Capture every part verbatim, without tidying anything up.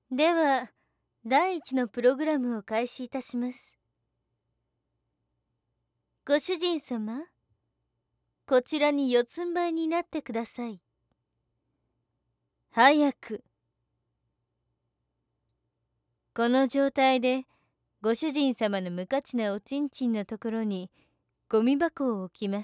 では、第一のプログラムを開始いたします。ご主人様、こちらに四つん這いになってください。早く。この状態で、ご主人様の無価値なおちんちんのところにゴミ箱を置きます。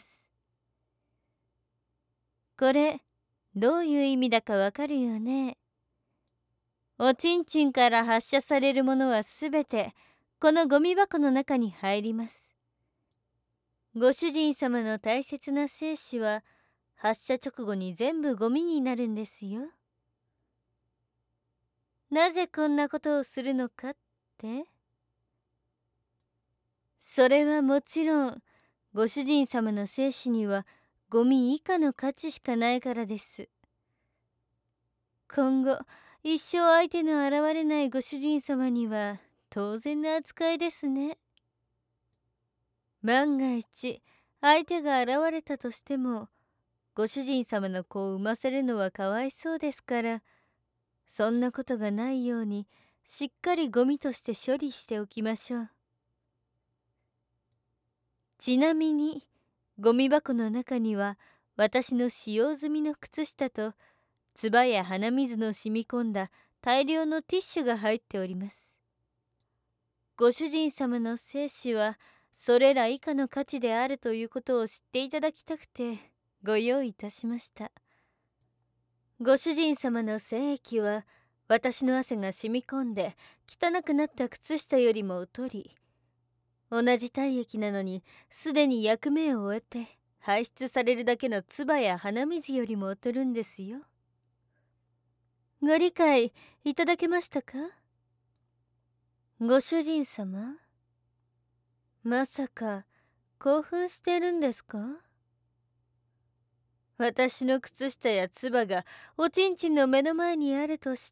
これ、どういう意味だかわかるよね。おちんちんから発射されるものはすべてこのゴミ箱の中に入ります。ご主人様の大切な精子は発射直後に全部ゴミになるんですよ。なぜこんなことをするのかって？それはもちろんご主人様の精子にはゴミ以下の価値しかないからです。今後一生相手の現れないご主人様には当然な扱いですね。万が一相手が現れたとしてもご主人様の子を産ませるのはかわいそうですから、そんなことがないようにしっかりゴミとして処理しておきましょう。ちなみにゴミ箱の中には私の使用済みの靴下と唾や鼻水の染み込んだ大量のティッシュが入っております。ご主人様の精子はそれら以下の価値であるということを知っていただきたくてご用意いたしました。ご主人様の精液は私の汗が染み込んで汚くなった靴下よりも劣り、同じ体液なのにすでに役目を終えて排出されるだけの唾や鼻水よりも劣るんですよ。ご理解いただけましたか？ご主人様、まさか興奮してるんですか？私の靴下や唾がおちんちんの目の前にあると知って、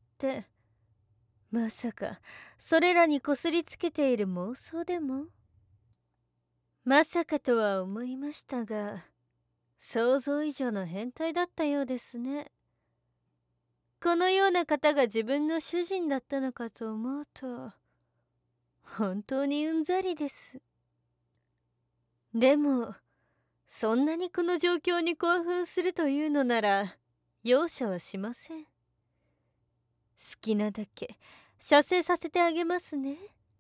まさかそれらにこすりつけている妄想でも？まさかとは思いましたが、想像以上の変態だったようですね。このような方が自分の主人だったのかと思うと、本当にうんざりです。でも、そんなにこの状況に興奮するというのなら、容赦はしません。好きなだけ射精させてあげますね。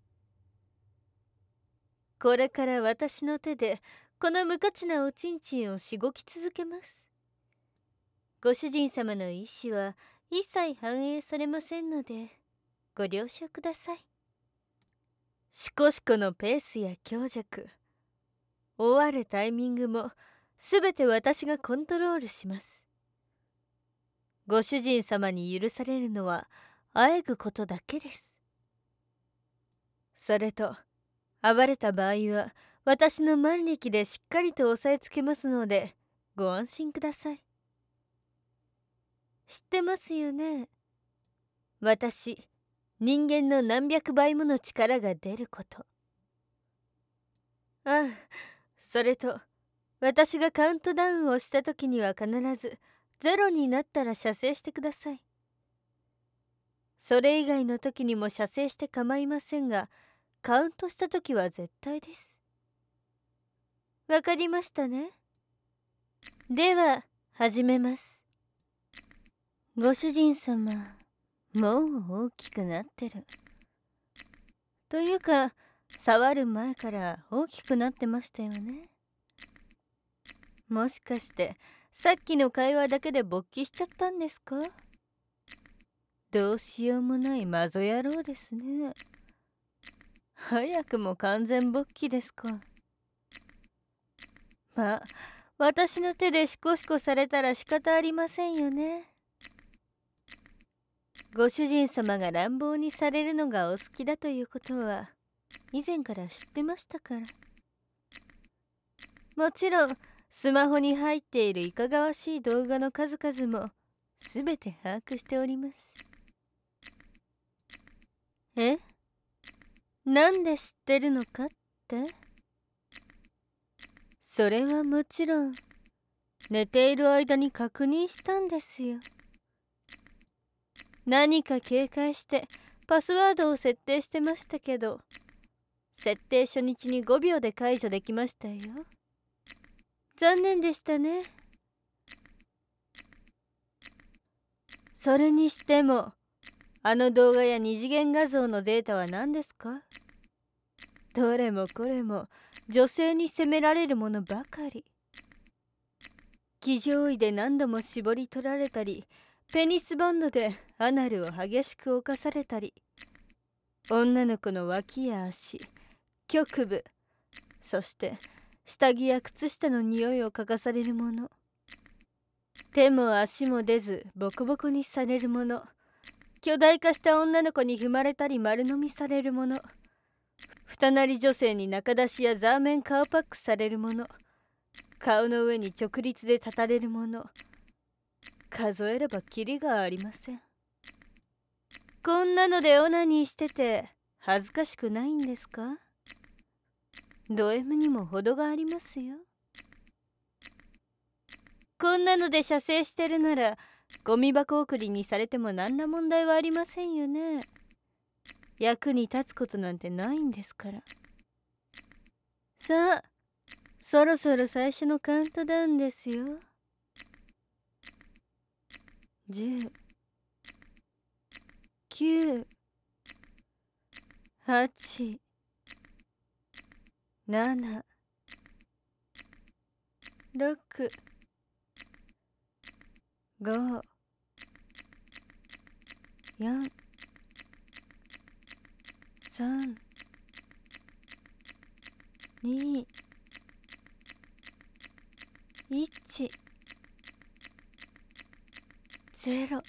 これから私の手でこの無価値なおちんちんをしごき続けます。ご主人様の意思は一切反映されませんのでご了承ください。しこしこのペースや強弱、終わるタイミングもすべて私がコントロールします。ご主人様に許されるのはあえぐことだけです。それと暴れた場合は私の腕力でしっかりと押さえつけますのでご安心ください。知ってますよね。私、人間の何百倍もの力が出ること。ああ、それと私がカウントダウンをした時には必ずゼロになったら射精してください。それ以外の時にも射精して構いませんが、カウントした時は絶対です。わかりましたね。では始めます。ご主人様、もう大きくなってる。というか、触る前から大きくなってましたよね。もしかしてさっきの会話だけで勃起しちゃったんですか？どうしようもないマゾ野郎ですね。早くも完全勃起ですか。まあ、私の手でシコシコされたら仕方ありませんよね。ご主人様が乱暴にされるのがお好きだということは以前から知ってましたから。もちろんスマホに入っているいかがわしい動画の数々もすべて把握しております。え？なんで知ってるのかって？それはもちろん寝ている間に確認したんですよ。 何か警戒してパスワードを設定してましたけど、設定初日にごびょうで解除できましたよ。残念でしたね。それにしても、あの動画や二次元画像のデータは何ですか？どれもこれも女性に責められるものばかり。騎乗位で何度も絞り取られたり、ペニスバンドでアナルを激しく侵されたり、女の子の脇や足、局部、そして下着や靴下の匂いを嗅がされるもの、手も足も出ずボコボコにされるもの、巨大化した女の子に踏まれたり丸飲みされるもの、二なり女性に中出しやザーメン顔パックされるもの、顔の上に直立で立たれるもの、数えればキリがありません。こんなのでオナニーしてて恥ずかしくないんですか？ド M にも程がありますよ。こんなので射精してるならゴミ箱送りにされても何ら問題はありませんよね。役に立つことなんてないんですから。さあ、そろそろ最初のカウントダウンですよ。じゅう、きゅう、はち、なな、ろく、ご、よん、さん、に、いち、ゼロ。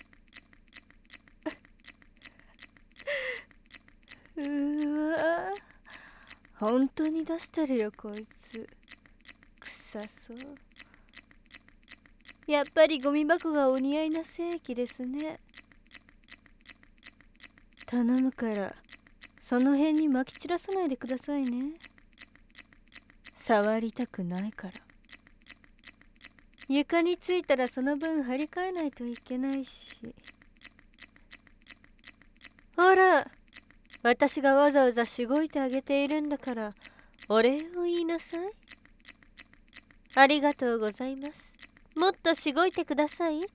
うーわ、本当に出してるよこいつ。くさそう。やっぱりゴミ箱がお似合いな正規ですね。頼むからその辺に撒き散らさないでくださいね。触りたくないから。床についたらその分張り替えないといけないし。ほら、私がわざわざしごいてあげているんだからお礼を言いなさい。ありがとうございます。もっとしごいてくださいって。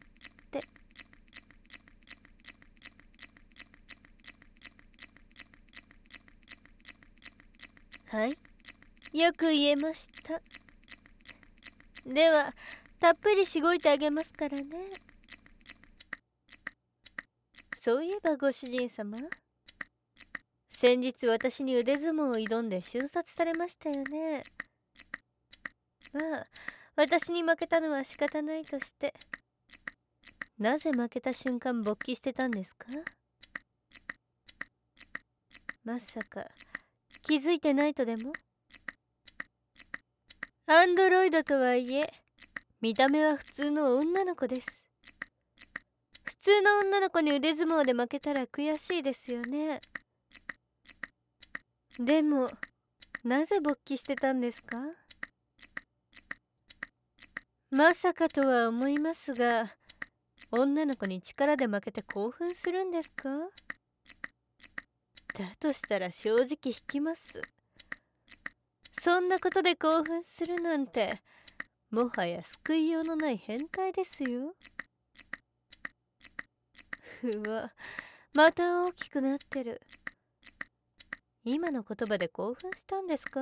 はい、よく言えました。ではたっぷりしごいてあげますからね。そういえばご主人様、先日私に腕相撲を挑んで瞬殺されましたよね。まあ私に負けたのは仕方ないとして、なぜ負けた瞬間勃起してたんですか？まさか気づいてないとでも？アンドロイドとはいえ見た目は普通の女の子です。普通の女の子に腕相撲で負けたら悔しいですよね。でもなぜ勃起してたんですか？まさかとは思いますが、女の子に力で負けて興奮するんですか？だとしたら正直引きます。そんなことで興奮するなんてもはや救いようのない変態ですよ。ふわ、また大きくなってる。今の言葉で興奮したんですか？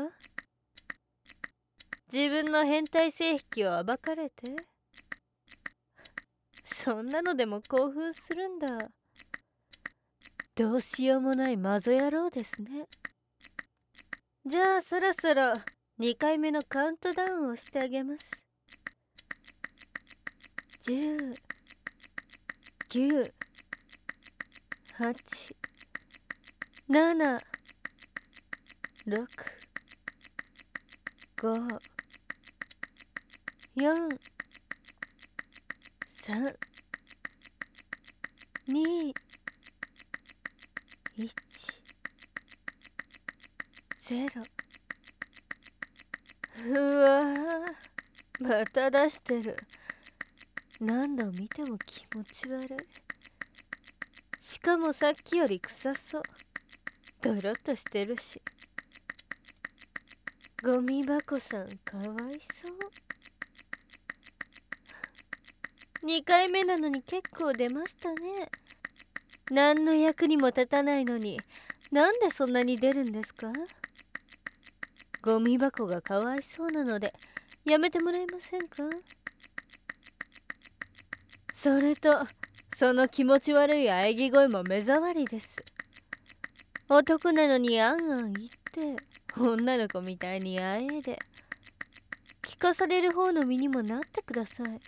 自分の変態性癖を暴かれて？そんなのでも興奮するんだ。どうしようもないマゾ野郎ですね。じゃあそろそろにかいめのカウントダウンをしてあげます。じゅう、きゅう、はち、なな、ろく、ご、よん、さん、に、いち、ゼロ。うわぁ、また出してる。何度見ても気持ち悪い。 しかもさっきより臭そう。ドロッとしてるし。ゴミ箱さんかわいそう。にかいめなのに結構出ましたね。何の役にも立たないのに、なんでそんなに出るんですか？ゴミ箱がかわいそうなので、やめてもらえませんか？それと、その気持ち悪い喘ぎ声も目障りです。男なのにあんあん言って、女の子みたいにあえいで、聞かされる方の身にもなってください。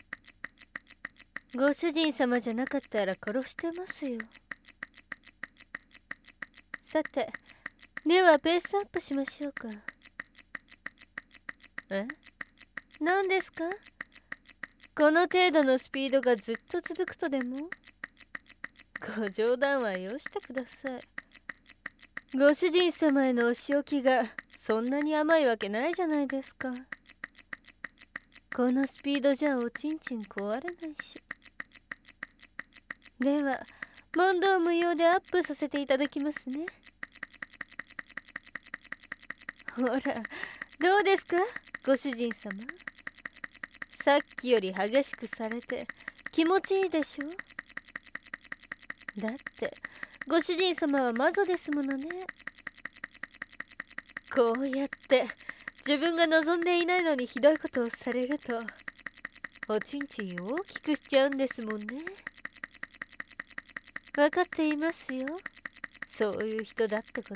ご主人様じゃなかったら殺してますよ。さて、ではペースアップしましょうか。え？何ですか？この程度のスピードがずっと続くとでも？ご冗談はよしてください。ご主人様へのお仕置きがそんなに甘いわけないじゃないですか。このスピードじゃおちんちん壊れないし。では、問答無用でアップさせていただきますね。ほら、どうですか、ご主人様。さっきより激しくされて気持ちいいでしょ？だって、ご主人様は魔女ですものね。こうやって自分が望んでいないのにひどいことをされると、おちんちん大きくしちゃうんですもんね。分かっていますよ、そういう人だってこと。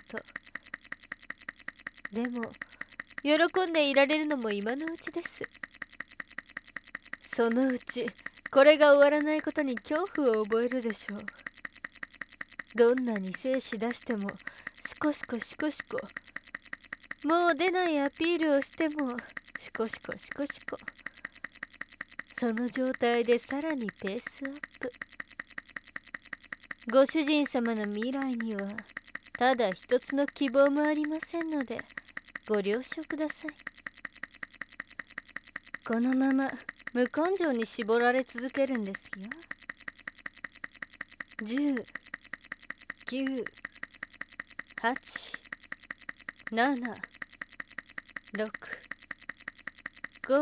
でも喜んでいられるのも今のうちです。そのうちこれが終わらないことに恐怖を覚えるでしょう。どんなに精子出してもシコシコシコシコ、もう出ないアピールをしてもシコシコシコシコ、その状態でさらにペースアップ。ご主人様の未来にはただ一つの希望もありませんのでご了承ください。このまま無根性に絞られ続けるんですよ。じゅう、きゅう、はち、なな、ろく、ご、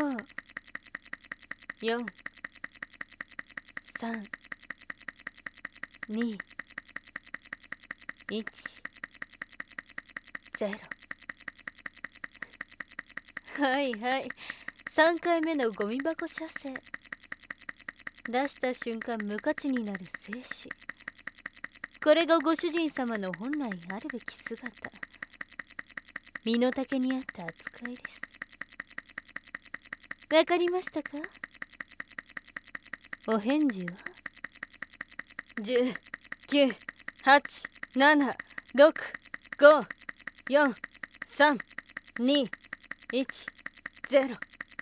よん、さん、に、いち、ゼロ。はいはい、さんかいめのゴミ箱射精。出した瞬間無価値になる精子。これがご主人様の本来あるべき姿。身の丈に合った扱いです。わかりましたか？お返事は？じゅう、きゅう、はち、なな、ろく、ご、よん、さん、に、いち、ゼロ。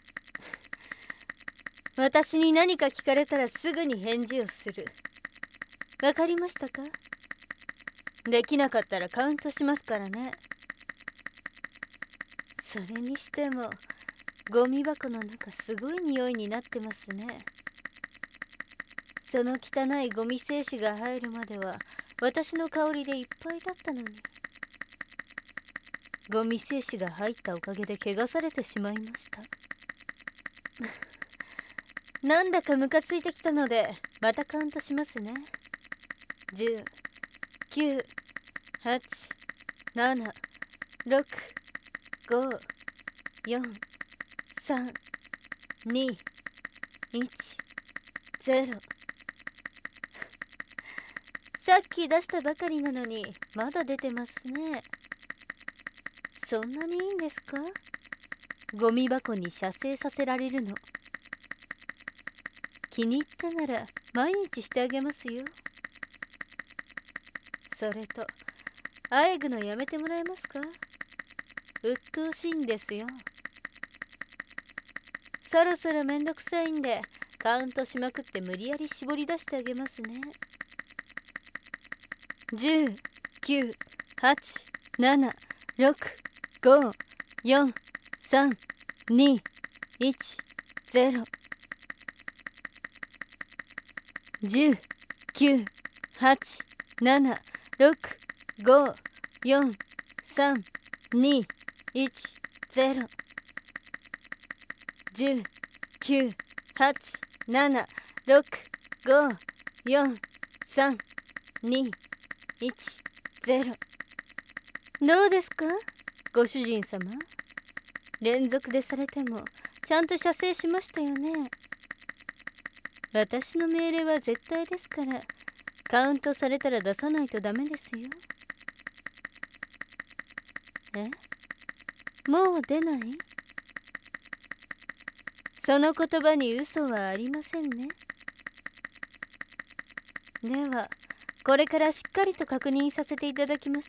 私に何か聞かれたらすぐに返事をする。わかりましたか？できなかったらカウントしますからね。それにしてもゴミ箱の中すごい匂いになってますね。その汚いゴミ精子が入るまでは私の香りでいっぱいだったのに。ゴミ精子が入ったおかげで汚されてしまいましたなんだかムカついてきたのでまたカウントしますね。じゅう、きゅう、はち、なな、ろく、ご、よん、さん、に、いち、ゼロ。さっき出したばかりなのにまだ出てますね。そんなにいいんですか？ゴミ箱に射精させられるの。気に入ったなら毎日してあげますよ。それとあえぐのやめてもらえますか？鬱陶しいんですよ。そろそろめんどくさいんでカウントしまくって無理やり絞り出してあげますね。じゅう、きゅう、はち、なな、ろく、ご、よん、さん、に、いち、ゼロ。じゅう、きゅう、 はち、なな、ろく、ご、よん、さん、に、いち、ゼロ。じゅう、きゅう、はち、なな、ろく、ご、よん、さん、に、いち、ゼロ。どうですか、ご主人様。連続でされてもちゃんと射精しましたよね。私の命令は絶対ですから、カウントされたら出さないとダメですよ。え、もう出ない？その言葉に嘘はありませんね。ではこれからしっかりと確認させていただきます。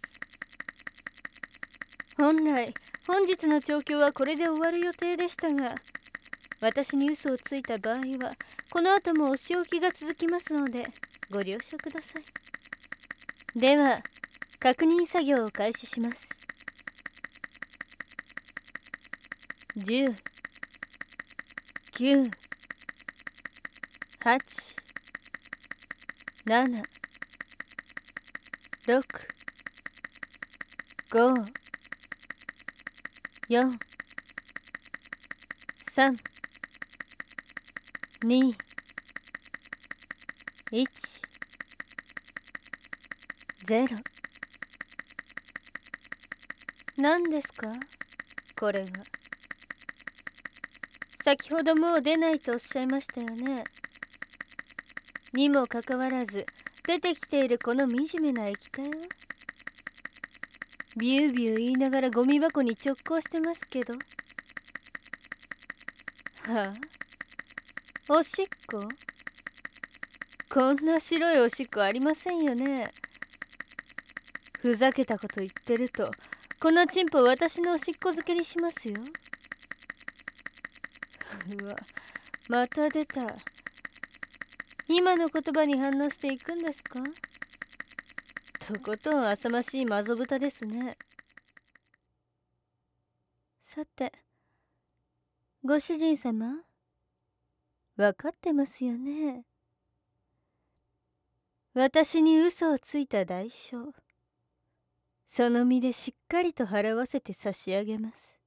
本来本日の調教はこれで終わる予定でしたが、私に嘘をついた場合はこの後もお仕置きが続きますのでご了承ください。では確認作業を開始します。じゅう、きゅう、はち、なな、ろく、ご、よん、さん、に、いち、ゼロ。何ですかこれは。先ほどもう出ないとおっしゃいましたよね。にもかかわらず出てきているこの惨めな液体は。ビュービュー言いながらゴミ箱に直行してますけど。はあ、おしっこ？こんな白いおしっこありませんよね。ふざけたこと言ってるとこのチンポ私のおしっこ漬けにしますよ。うわ、また出た。今の言葉に反応していくんですか？とことん浅ましいマゾ豚ですね。さてご主人様、分かってますよね。私に嘘をついた代償、その身でしっかりと払わせて差し上げます。